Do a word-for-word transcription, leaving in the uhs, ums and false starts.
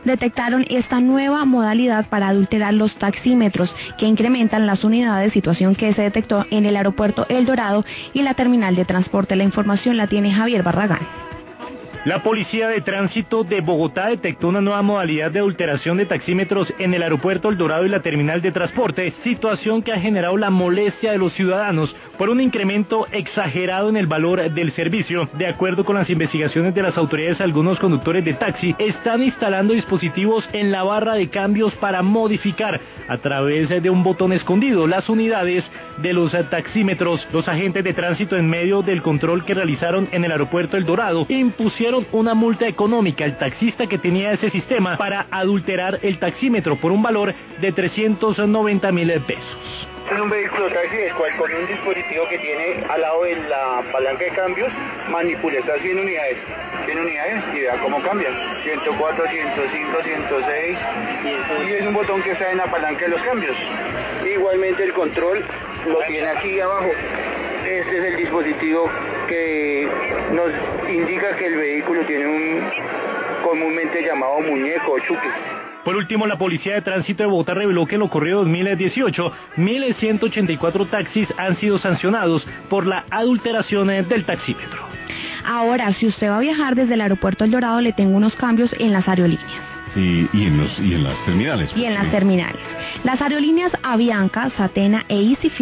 detectaron esta nueva modalidad para adulterar los taxímetros, que incrementan las unidades, situación que se detectó en el aeropuerto El Dorado y la terminal de transporte. La información la tiene Javier Barragán. La Policía de Tránsito de Bogotá detectó una nueva modalidad de adulteración de taxímetros en el aeropuerto El Dorado y la terminal de transporte, situación que ha generado la molestia de los ciudadanos por un incremento exagerado en el valor del servicio. De acuerdo con las investigaciones de las autoridades, algunos conductores de taxi están instalando dispositivos en la barra de cambios para modificar a través de un botón escondido las unidades de los taxímetros. Los agentes de tránsito, en medio del control que realizaron en el aeropuerto El Dorado, impusieron una multa económica al taxista que tenía ese sistema para adulterar el taxímetro por un valor de trescientos noventa mil pesos. Es un vehículo taxi el cual, con un dispositivo que tiene al lado de la palanca de cambios, manipula estas cien unidades, cien unidades y vea cómo cambian, ciento cuatro, ciento cinco, ciento seis, y es un botón que está en la palanca de los cambios. Igualmente el control lo tiene aquí abajo. Este es el dispositivo que nos indica que el vehículo tiene un comúnmente llamado muñeco o chuque. Por último, la Policía de Tránsito de Bogotá reveló que en lo corrido dos mil dieciocho, mil ciento ochenta y cuatro taxis han sido sancionados por la adulteración del taxímetro. Ahora, si usted va a viajar desde el aeropuerto El Dorado, le tengo unos cambios en las aerolíneas. Y, y, en los, y en las terminales. Y en las terminales. Las aerolíneas Avianca, Satena e Easy